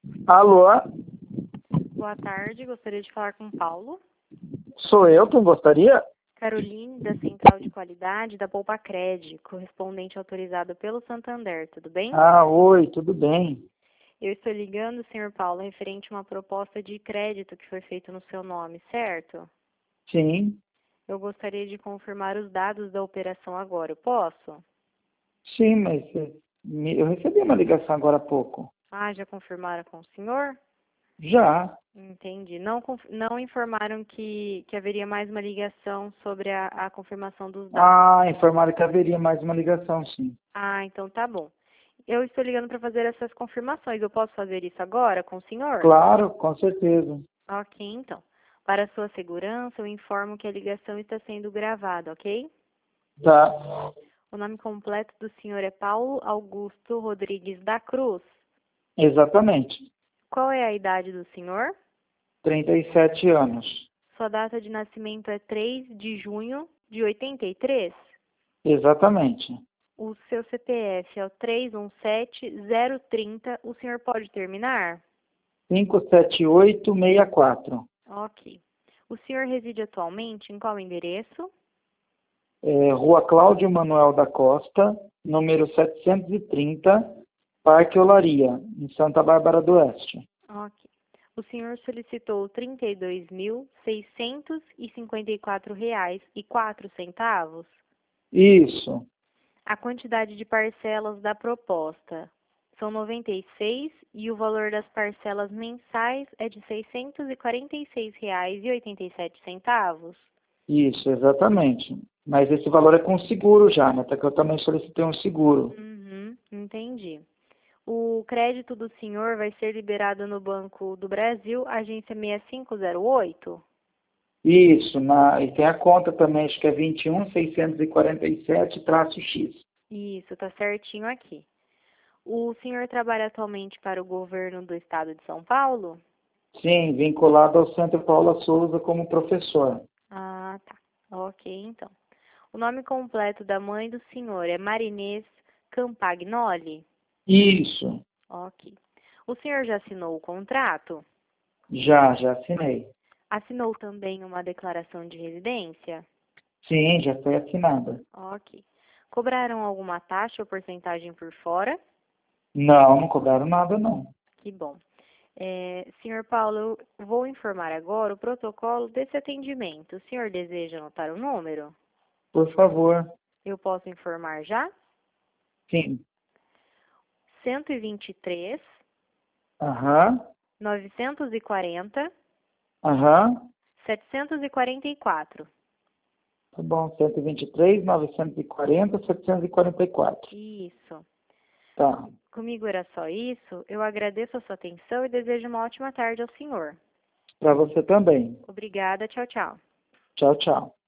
Alô? Boa tarde, gostaria de falar com o Paulo. Sou eu quem gostaria? Caroline, da Central de Qualidade da Poupacred, correspondente autorizado pelo Santander, tudo bem? Oi, tudo bem? Eu estou ligando, senhor Paulo, referente a uma proposta de crédito que foi feita no seu nome, certo? Sim, Eu gostaria de confirmar os dados da operação agora, eu posso? sim, mas eu recebi uma ligação agora há pouco. Ah, já confirmaram com o senhor? Já. Entendi. Não informaram que haveria mais uma ligação sobre a confirmação dos dados. Informaram que haveria mais uma ligação, sim. Ah, então tá bom. Eu estou ligando para fazer essas confirmações. Eu posso fazer isso agora com o senhor? Claro, com certeza. Ok, então. Para sua segurança, eu informo que a ligação está sendo gravada, ok? Tá. O nome completo do senhor é Paulo Augusto Rodrigues da Cruz. Exatamente. Qual é a idade do senhor? 37 anos. Sua data de nascimento é 3 de junho de 83? Exatamente. O seu CPF é o 317030. O senhor pode terminar? 57864. Ok. O senhor reside atualmente em qual endereço? Rua Cláudio Manuel da Costa, número 730, Parque Olaria, em Santa Bárbara do Oeste. Ok. O senhor solicitou R$ 32.654,04. Isso. A quantidade de parcelas da proposta são 96 e o valor das parcelas mensais é de R$ 646,87. Isso, exatamente. Mas esse valor é com seguro já, né? Até que eu também solicitei um seguro. Entendi. O crédito do senhor vai ser liberado no Banco do Brasil, agência 6508? Isso, e tem a conta também, acho que é 21647-X. Isso, tá certinho aqui. O senhor trabalha atualmente para o governo do estado de São Paulo? Sim, vinculado ao Centro Paula Souza como professor. Ah, tá. Ok, então. O nome completo da mãe do senhor é Marinês Campagnoli? Isso, Ok. O senhor já assinou o contrato? já assinei. Assinou também uma declaração de residência? Sim, já foi assinada. Ok. Cobraram alguma taxa ou porcentagem por fora? Não, não cobraram nada, não. Que bom. Senhor Paulo, eu vou informar agora o protocolo desse atendimento. O senhor deseja anotar o número? Por favor. Eu posso informar já? Sim. 123 Aham, 940 aham. 744. Tá bom, 123, 940, 744. Isso. Tá. Comigo era só isso. Eu agradeço a sua atenção e desejo uma ótima tarde ao senhor. Para você também. Obrigada. Tchau, tchau. Tchau, tchau.